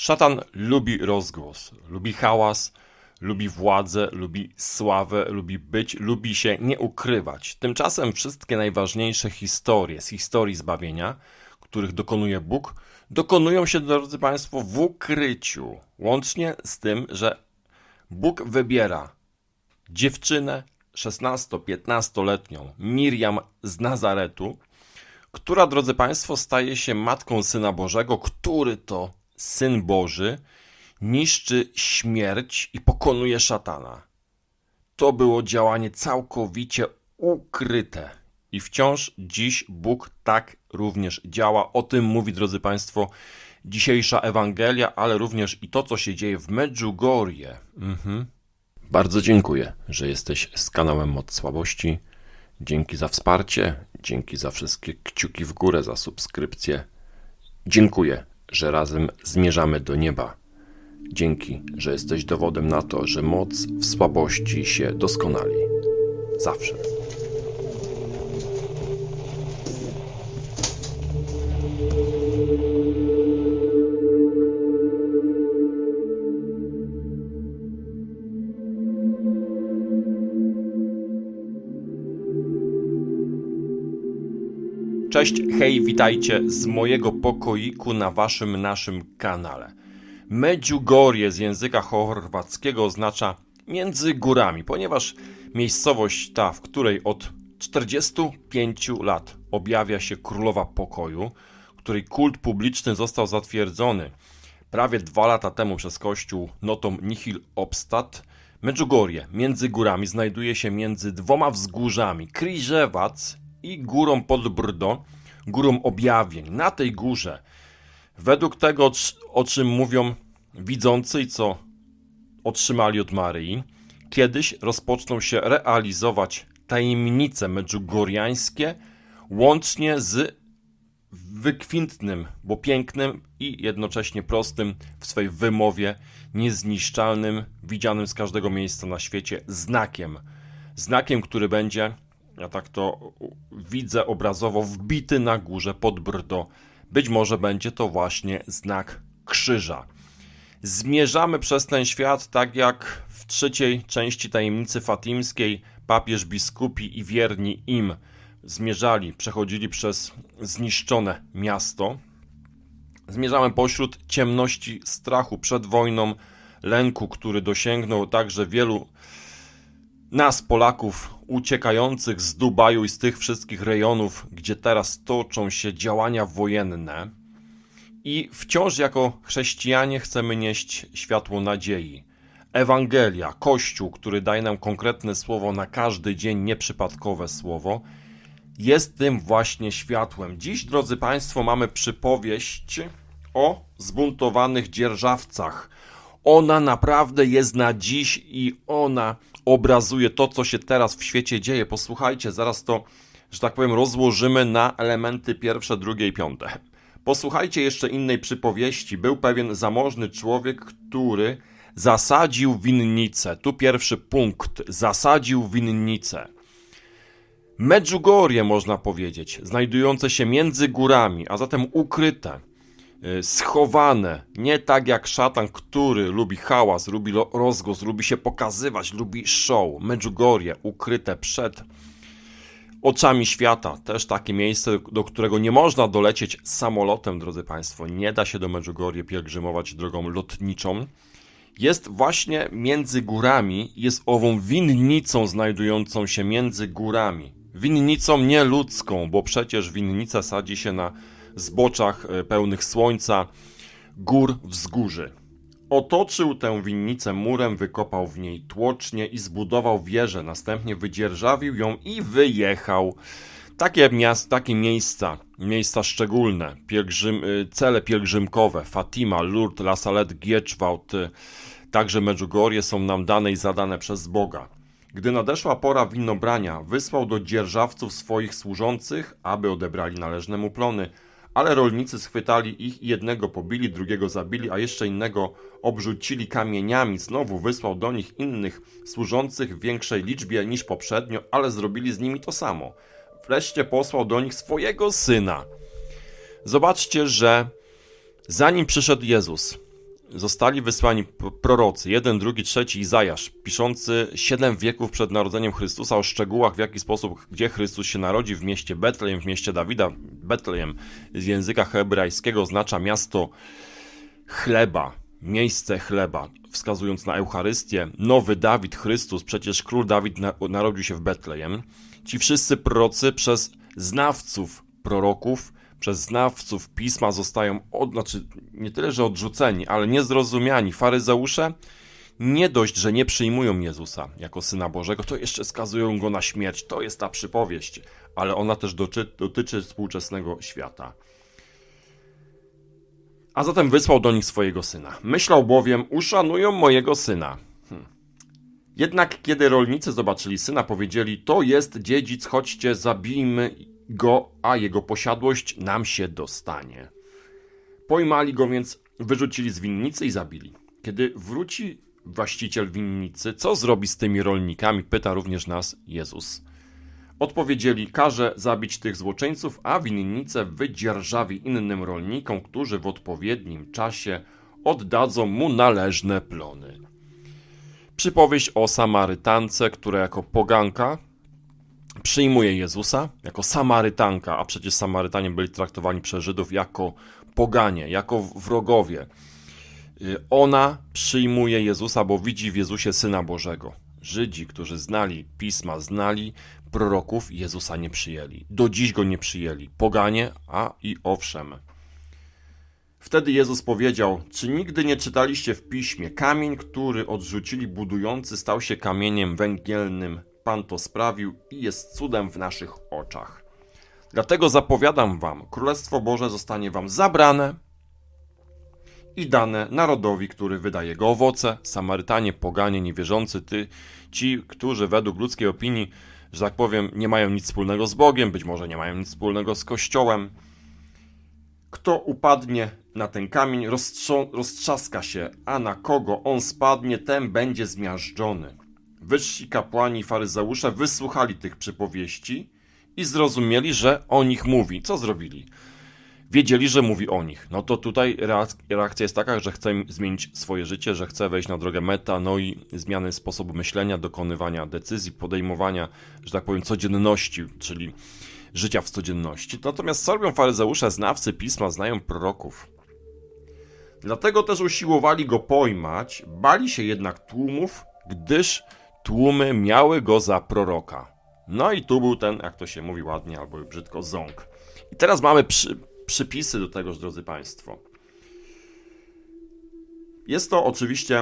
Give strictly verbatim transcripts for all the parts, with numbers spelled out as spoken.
Szatan lubi rozgłos, lubi hałas, lubi władzę, lubi sławę, lubi być, lubi się nie ukrywać. Tymczasem wszystkie najważniejsze historie z historii zbawienia, których dokonuje Bóg, dokonują się, drodzy Państwo, w ukryciu. Łącznie z tym, że Bóg wybiera dziewczynę szesnasto-piętnastoletnią Miriam z Nazaretu, która, drodzy Państwo, staje się matką Syna Bożego, który to Syn Boży niszczy śmierć i pokonuje szatana. To było działanie całkowicie ukryte i wciąż dziś Bóg tak również działa. O tym mówi, drodzy Państwo, dzisiejsza Ewangelia, ale również i to, co się dzieje w Medjugorje. Mhm. Bardzo dziękuję, że jesteś z kanałem Moc Słabości. Dzięki za wsparcie, dzięki za wszystkie kciuki w górę, za subskrypcję. Dziękuję, że razem zmierzamy do nieba. Dzięki, że jesteś dowodem na to, że moc w słabości się doskonali. Zawsze. Cześć, hej, witajcie z mojego pokoiku na waszym, naszym kanale. Medjugorje z języka chorwackiego oznacza między górami, ponieważ miejscowość ta, w której od czterdziestu pięciu lat objawia się Królowa Pokoju, której kult publiczny został zatwierdzony prawie dwa lata temu przez kościół Notom Nihil Obstat, Medjugorje między górami znajduje się między dwoma wzgórzami, Križevac i górą pod Brdo, górą objawień. Na tej górze, według tego, o czym mówią widzący i co otrzymali od Maryi, kiedyś rozpoczną się realizować tajemnice medjugorjańskie, łącznie z wykwintnym, bo pięknym i jednocześnie prostym w swej wymowie, niezniszczalnym, widzianym z każdego miejsca na świecie znakiem. Znakiem, który będzie, ja tak to widzę obrazowo, wbity na górze pod Brdo. Być może będzie to właśnie znak krzyża. Zmierzamy przez ten świat tak jak w trzeciej części tajemnicy fatimskiej papież, biskupi i wierni im zmierzali, przechodzili przez zniszczone miasto. Zmierzamy pośród ciemności strachu przed wojną, lęku, który dosięgnął także wielu nas, Polaków, uciekających z Dubaju i z tych wszystkich rejonów, gdzie teraz toczą się działania wojenne. I wciąż jako chrześcijanie chcemy nieść światło nadziei. Ewangelia, Kościół, który daje nam konkretne słowo na każdy dzień, nieprzypadkowe słowo, jest tym właśnie światłem. Dziś, drodzy Państwo, mamy przypowieść o zbuntowanych dzierżawcach. Ona naprawdę jest na dziś i ona obrazuje to, co się teraz w świecie dzieje. Posłuchajcie, zaraz to, że tak powiem, rozłożymy na elementy pierwsze, drugie i piąte. Posłuchajcie jeszcze innej przypowieści. Był pewien zamożny człowiek, który zasadził winnicę. Tu pierwszy punkt. Zasadził winnicę. Medjugorje, można powiedzieć, znajdujące się między górami, a zatem ukryte, schowane, nie tak jak szatan, który lubi hałas, lubi rozgłos, lubi się pokazywać, lubi show. Medjugorje, ukryte przed oczami świata. Też takie miejsce, do którego nie można dolecieć samolotem, drodzy Państwo. Nie da się do Medjugorje pielgrzymować drogą lotniczą. Jest właśnie między górami, jest ową winnicą znajdującą się między górami. Winnicą nieludzką, bo przecież winnica sadzi się na zboczach pełnych słońca, gór, wzgórzy. Otoczył tę winnicę murem, wykopał w niej tłocznie i zbudował wieżę. Następnie wydzierżawił ją i wyjechał. Takie miasta, takie miejsca, miejsca szczególne, pielgrzym, cele pielgrzymkowe, Fatima, Lourdes, La Salette, Gieczwałt, także Medjugorje są nam dane i zadane przez Boga. Gdy nadeszła pora winobrania, wysłał do dzierżawców swoich służących, aby odebrali należne mu plony, ale rolnicy schwytali ich i jednego pobili, drugiego zabili, a jeszcze innego obrzucili kamieniami. Znowu wysłał do nich innych służących w większej liczbie niż poprzednio, ale zrobili z nimi to samo. Wreszcie posłał do nich swojego syna. Zobaczcie, że zanim przyszedł Jezus, zostali wysłani prorocy, jeden, drugi, trzeci Izajasz, piszący siedem wieków przed narodzeniem Chrystusa o szczegółach, w jaki sposób, gdzie Chrystus się narodzi, w mieście Betlejem, w mieście Dawida. Betlejem z języka hebrajskiego oznacza miasto chleba, miejsce chleba, wskazując na Eucharystię. Nowy Dawid, Chrystus, przecież król Dawid narodził się w Betlejem. Ci wszyscy prorocy przez znawców proroków, przez znawców Pisma zostają, od, znaczy nie tyle, że odrzuceni, ale niezrozumiani. Faryzeusze nie dość, że nie przyjmują Jezusa jako Syna Bożego, to jeszcze skazują Go na śmierć. To jest ta przypowieść, ale ona też dotyczy, dotyczy współczesnego świata. A zatem wysłał do nich swojego Syna. Myślał bowiem, uszanują mojego Syna. Hm. Jednak kiedy rolnicy zobaczyli Syna, powiedzieli, to jest dziedzic, chodźcie, zabijmy go, a jego posiadłość nam się dostanie. Pojmali go więc, wyrzucili z winnicy i zabili. Kiedy wróci właściciel winnicy, co zrobi z tymi rolnikami, pyta również nas Jezus. Odpowiedzieli, każe zabić tych złoczyńców, a winnicę wydzierżawi innym rolnikom, którzy w odpowiednim czasie oddadzą mu należne plony. Przypowieść o Samarytance, która jako poganka przyjmuje Jezusa, jako Samarytanka, a przecież Samarytanie byli traktowani przez Żydów jako poganie, jako wrogowie. Ona przyjmuje Jezusa, bo widzi w Jezusie Syna Bożego. Żydzi, którzy znali Pisma, znali proroków, Jezusa nie przyjęli. Do dziś Go nie przyjęli. Poganie, a i owszem. Wtedy Jezus powiedział, czy nigdy nie czytaliście w Piśmie, kamień, który odrzucili budujący, stał się kamieniem węgielnym. Pan to sprawił i jest cudem w naszych oczach. Dlatego zapowiadam wam, Królestwo Boże zostanie wam zabrane i dane narodowi, który wydaje jego owoce. Samarytanie, poganie, niewierzący, ty, ci, którzy według ludzkiej opinii, że tak powiem, nie mają nic wspólnego z Bogiem, być może nie mają nic wspólnego z Kościołem. Kto upadnie na ten kamień, roztrzo- roztrzaska się, a na kogo on spadnie, ten będzie zmiażdżony. Wyżsi kapłani i faryzeusze wysłuchali tych przypowieści i zrozumieli, że o nich mówi. Co zrobili? Wiedzieli, że mówi o nich. No to tutaj reakcja jest taka, że chce zmienić swoje życie, że chce wejść na drogę metanoi, zmiany sposobu myślenia, dokonywania decyzji, podejmowania, że tak powiem, codzienności, czyli życia w codzienności. Natomiast co robią faryzeusze, znawcy Pisma, znają proroków. Dlatego też usiłowali go pojmać, bali się jednak tłumów, gdyż tłumy miały go za proroka. No i tu był ten, jak to się mówi ładnie albo brzydko, ząg. I teraz mamy przy, przypisy do tegoż, drodzy Państwo. Jest to oczywiście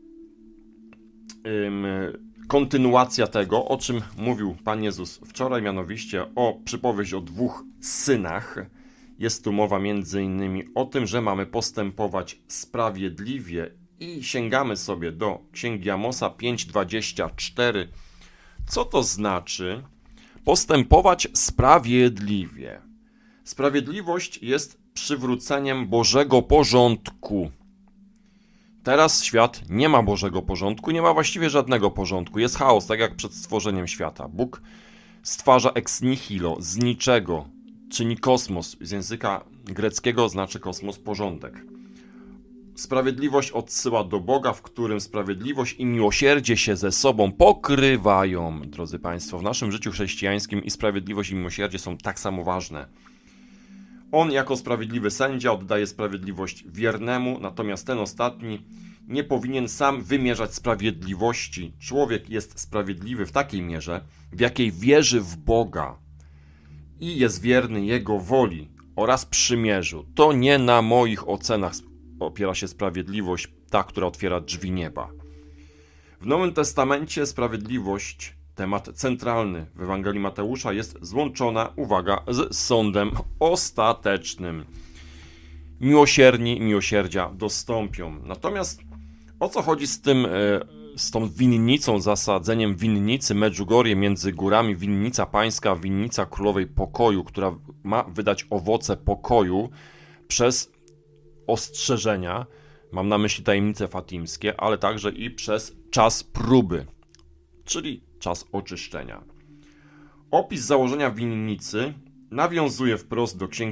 ym, kontynuacja tego, o czym mówił Pan Jezus wczoraj, mianowicie o przypowieść o dwóch synach. Jest tu mowa między innymi o tym, że mamy postępować sprawiedliwie i sięgamy sobie do Księgi Amosa pięć dwadzieścia cztery. Co to znaczy postępować sprawiedliwie? Sprawiedliwość jest przywróceniem Bożego porządku. Teraz świat nie ma Bożego porządku, nie ma właściwie żadnego porządku. Jest chaos, tak jak przed stworzeniem świata. Bóg stwarza ex nihilo, z niczego, czyni kosmos. Z języka greckiego znaczy kosmos porządek. Sprawiedliwość odsyła do Boga, w którym sprawiedliwość i miłosierdzie się ze sobą pokrywają. Drodzy Państwo, w naszym życiu chrześcijańskim i sprawiedliwość i miłosierdzie są tak samo ważne. On jako sprawiedliwy sędzia oddaje sprawiedliwość wiernemu, natomiast ten ostatni nie powinien sam wymierzać sprawiedliwości. Człowiek jest sprawiedliwy w takiej mierze, w jakiej wierzy w Boga i jest wierny Jego woli oraz przymierzu. To nie na moich ocenach opiera się sprawiedliwość, ta, która otwiera drzwi nieba. W Nowym Testamencie sprawiedliwość, temat centralny w Ewangelii Mateusza, jest złączona, uwaga, z sądem ostatecznym. Miłosierni miłosierdzia dostąpią. Natomiast o co chodzi z tym, z tą winnicą, zasadzeniem winnicy Medjugorje między górami, winnica pańska, winnica królowej pokoju, która ma wydać owoce pokoju przez ostrzeżenia, mam na myśli tajemnice fatimskie, ale także i przez czas próby, czyli czas oczyszczenia. Opis założenia winnicy nawiązuje wprost do Księgi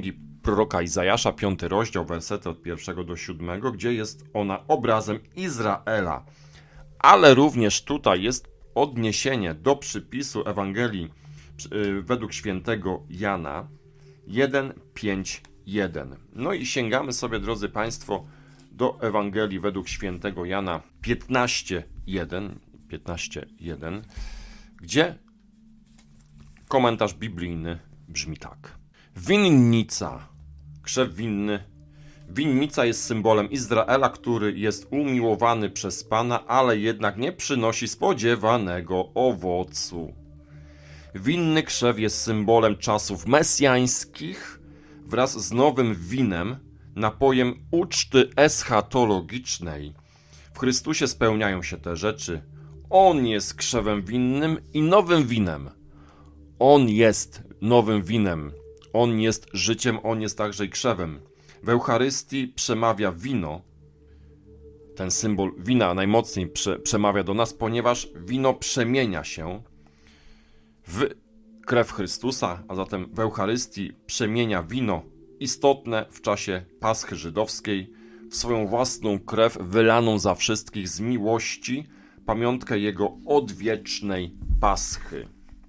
proroka Izajasza, piąty rozdział, wersety od pierwszego do siódmego, gdzie jest ona obrazem Izraela. Ale również tutaj jest odniesienie do przypisu Ewangelii według świętego Jana jeden, pięć, jeden. No i sięgamy sobie, drodzy Państwo, do Ewangelii według świętego Jana piętnaście, jeden, piętnaście, jeden, gdzie komentarz biblijny brzmi tak. Winnica, krzew winny. Winnica jest symbolem Izraela, który jest umiłowany przez Pana, ale jednak nie przynosi spodziewanego owocu. Winny krzew jest symbolem czasów mesjańskich wraz z nowym winem, napojem uczty eschatologicznej. W Chrystusie spełniają się te rzeczy. On jest krzewem winnym i nowym winem. On jest nowym winem. On jest życiem, On jest także i krzewem. W Eucharystii przemawia wino. Ten symbol wina najmocniej prze, przemawia do nas, ponieważ wino przemienia się w krew Chrystusa, a zatem w Eucharystii przemienia wino istotne w czasie Paschy żydowskiej w swoją własną krew wylaną za wszystkich z miłości, pamiątkę Jego odwiecznej Paschy.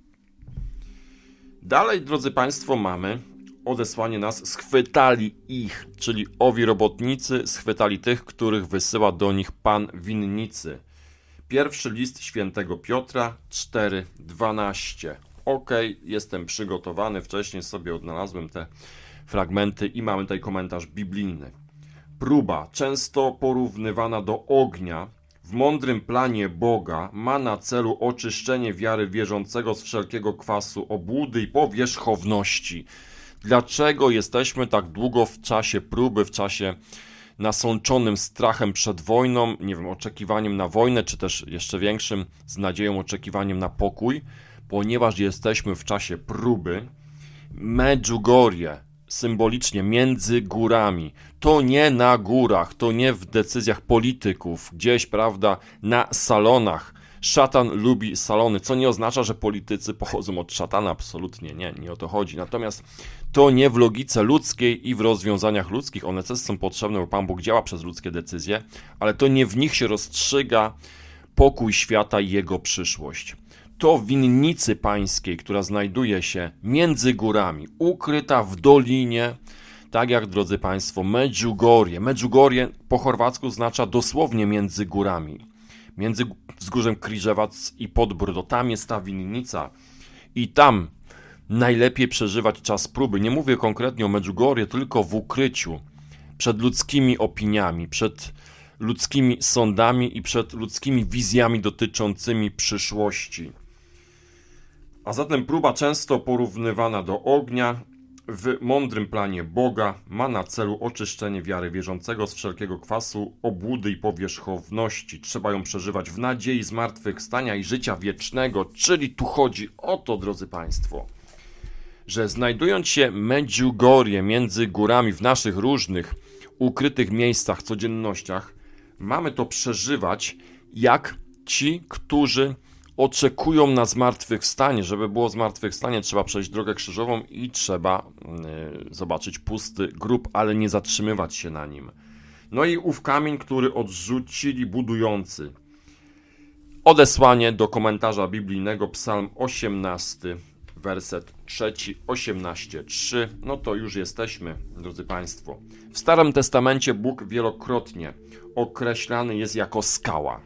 Dalej, drodzy Państwo, mamy odesłanie nas, schwytali ich, czyli owi robotnicy schwytali tych, których wysyła do nich Pan winnicy. Pierwszy list świętego Piotra cztery, dwanaście. Ok, jestem przygotowany, wcześniej sobie odnalazłem te fragmenty i mamy tutaj komentarz biblijny. Próba, często porównywana do ognia, w mądrym planie Boga ma na celu oczyszczenie wiary wierzącego z wszelkiego kwasu, obłudy i powierzchowności. Dlaczego jesteśmy tak długo w czasie próby, w czasie nasączonym strachem przed wojną, nie wiem, oczekiwaniem na wojnę, czy też jeszcze większym z nadzieją oczekiwaniem na pokój? Ponieważ jesteśmy w czasie próby. Medjugorje, symbolicznie między górami, to nie na górach, to nie w decyzjach polityków, gdzieś, prawda, na salonach. Szatan lubi salony, co nie oznacza, że politycy pochodzą od szatana, absolutnie nie, nie o to chodzi. Natomiast to nie w logice ludzkiej i w rozwiązaniach ludzkich, one też są potrzebne, bo Pan Bóg działa przez ludzkie decyzje, ale to nie w nich się rozstrzyga pokój świata i jego przyszłość. To w winnicy pańskiej, która znajduje się między górami, ukryta w dolinie, tak jak, drodzy Państwo, Medjugorje. Medjugorje po chorwacku oznacza dosłownie między górami. Między wzgórzem Kriżewac i Podbrdo. Tam jest ta winnica i tam najlepiej przeżywać czas próby. Nie mówię konkretnie o Medjugorje, tylko w ukryciu, przed ludzkimi opiniami, przed ludzkimi sądami i przed ludzkimi wizjami dotyczącymi przyszłości. A zatem próba, często porównywana do ognia, w mądrym planie Boga ma na celu oczyszczenie wiary wierzącego z wszelkiego kwasu, obłudy i powierzchowności. Trzeba ją przeżywać w nadziei zmartwychwstania i życia wiecznego, czyli tu chodzi o to, drodzy Państwo, że znajdując się Medjugorje między górami w naszych różnych ukrytych miejscach, codziennościach, mamy to przeżywać jak ci, którzy oczekują na zmartwychwstanie. Żeby było zmartwychwstanie, trzeba przejść drogę krzyżową i trzeba yy, zobaczyć pusty grób, ale nie zatrzymywać się na nim. No i ów kamień, który odrzucili budujący. Odesłanie do komentarza biblijnego, Psalm osiemnasty, werset trzeci, osiemnaście, trzy. No to już jesteśmy, drodzy Państwo. W Starym Testamencie Bóg wielokrotnie określany jest jako skała.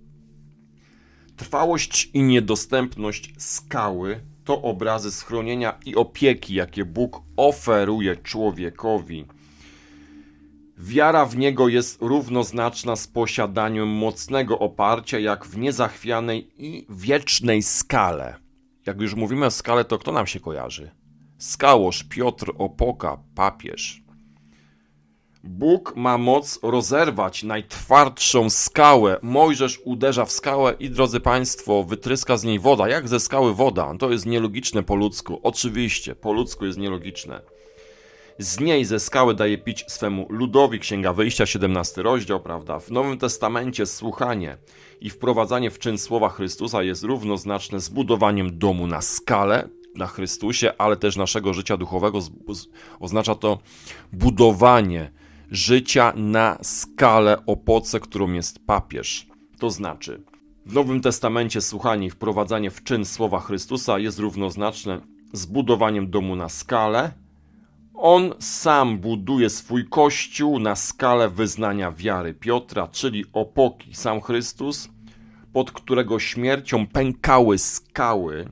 Trwałość i niedostępność skały to obrazy schronienia i opieki, jakie Bóg oferuje człowiekowi. Wiara w Niego jest równoznaczna z posiadaniem mocnego oparcia, jak w niezachwianej i wiecznej skale. Jak już mówimy o skale, to kto nam się kojarzy? Skałosz, Piotr, Opoka, papież. Bóg ma moc rozerwać najtwardszą skałę. Mojżesz uderza w skałę i, drodzy Państwo, wytryska z niej woda. Jak ze skały woda? To jest nielogiczne po ludzku. Oczywiście, po ludzku jest nielogiczne. Z niej, ze skały, daje pić swemu ludowi. Księga Wyjścia, siedemnasty rozdział, prawda? W Nowym Testamencie słuchanie i wprowadzanie w czyn słowa Chrystusa jest równoznaczne z budowaniem domu na skale, na Chrystusie, ale też naszego życia duchowego. Oznacza to budowanie życia na skalę opoce, którą jest papież. To znaczy, w Nowym Testamencie słuchanie i wprowadzanie w czyn słowa Chrystusa jest równoznaczne z budowaniem domu na skalę. On sam buduje swój Kościół na skalę wyznania wiary Piotra, czyli opoki sam Chrystus, pod którego śmiercią pękały skały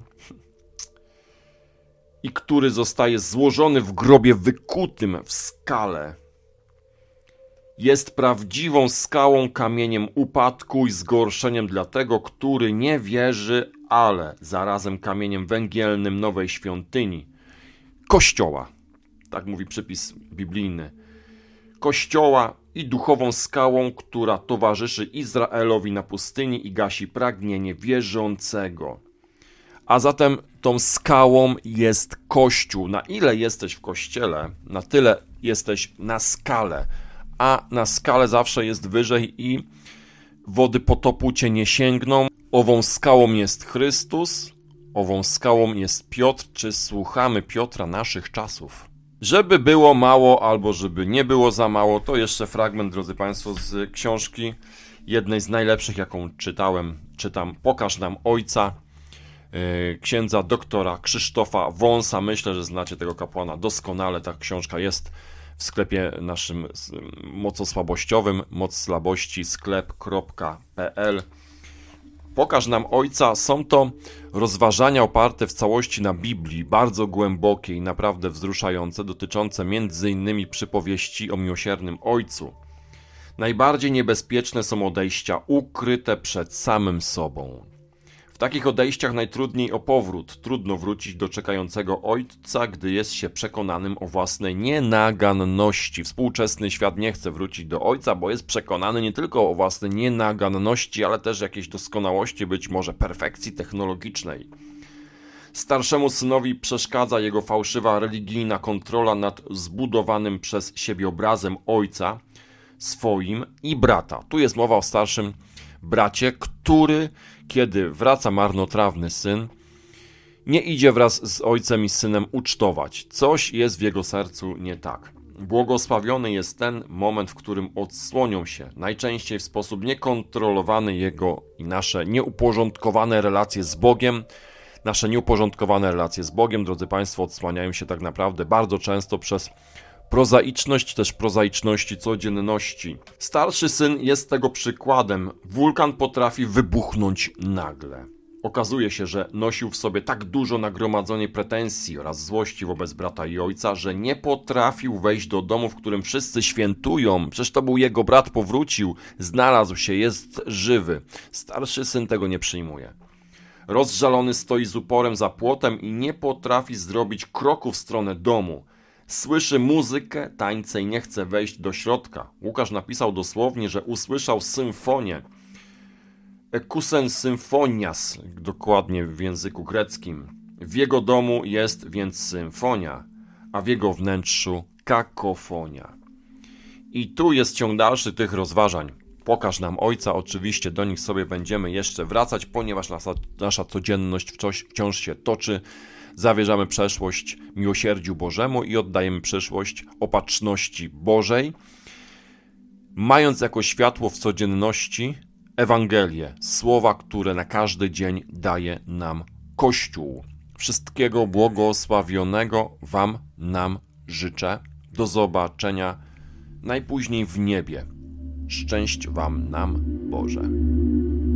i który zostaje złożony w grobie wykutym w skale. Jest prawdziwą skałą, kamieniem upadku i zgorszeniem dla tego, który nie wierzy, ale zarazem kamieniem węgielnym nowej świątyni, Kościoła. Tak mówi przypis biblijny. Kościoła i duchową skałą, która towarzyszy Izraelowi na pustyni i gasi pragnienie wierzącego. A zatem tą skałą jest Kościół. Na ile jesteś w Kościele, na tyle jesteś na skale. A na skale zawsze jest wyżej i wody potopu cię nie sięgną. Ową skałą jest Chrystus, ową skałą jest Piotr. Czy słuchamy Piotra naszych czasów? Żeby było mało albo żeby nie było za mało, to jeszcze fragment, drodzy Państwo, z książki jednej z najlepszych, jaką czytałem, czytam Pokaż nam Ojca, yy, księdza doktora Krzysztofa Wąsa. Myślę, że znacie tego kapłana doskonale. Ta książka jest w sklepie naszym mocosłabościowym, mocslabości sklep kropka p l. Pokaż nam Ojca. Są to rozważania oparte w całości na Biblii, bardzo głębokie i naprawdę wzruszające, dotyczące między innymi przypowieści o miłosiernym Ojcu. Najbardziej niebezpieczne są odejścia ukryte przed samym sobą. W takich odejściach najtrudniej o powrót. Trudno wrócić do czekającego Ojca, gdy jest się przekonanym o własnej nienaganności. Współczesny świat nie chce wrócić do Ojca, bo jest przekonany nie tylko o własnej nienaganności, ale też jakiejś doskonałości, być może perfekcji technologicznej. Starszemu synowi przeszkadza jego fałszywa religijna kontrola nad zbudowanym przez siebie obrazem Ojca swoim i brata. Tu jest mowa o starszym bracie, który, kiedy wraca marnotrawny syn, nie idzie wraz z ojcem i synem ucztować. Coś jest w jego sercu nie tak. Błogosławiony jest ten moment, w którym odsłonią się, najczęściej w sposób niekontrolowany, jego i nasze nieuporządkowane relacje z Bogiem. Nasze nieuporządkowane relacje z Bogiem, drodzy Państwo, odsłaniają się tak naprawdę bardzo często przez prozaiczność, też prozaiczności codzienności. Starszy syn jest tego przykładem. Wulkan potrafi wybuchnąć nagle. Okazuje się, że nosił w sobie tak dużo nagromadzonej pretensji oraz złości wobec brata i ojca, że nie potrafił wejść do domu, w którym wszyscy świętują. Przecież to był jego brat, powrócił, znalazł się, jest żywy. Starszy syn tego nie przyjmuje. Rozżalony stoi z uporem za płotem i nie potrafi zrobić kroku w stronę domu. Słyszy muzykę, tańce i nie chce wejść do środka. Łukasz napisał dosłownie, że usłyszał symfonię. Ekusen symfonias, dokładnie w języku greckim. W jego domu jest więc symfonia, a w jego wnętrzu kakofonia. I tu jest ciąg dalszy tych rozważań. Pokaż nam Ojca, oczywiście do nich sobie będziemy jeszcze wracać, ponieważ nasza, nasza codzienność wciąż, wciąż się toczy. Zawierzamy przeszłość miłosierdziu Bożemu i oddajemy przyszłość opatrzności Bożej, mając jako światło w codzienności Ewangelię, słowa, które na każdy dzień daje nam Kościół. Wszystkiego błogosławionego Wam, nam życzę. Do zobaczenia najpóźniej w niebie. Szczęść Wam, nam, Boże.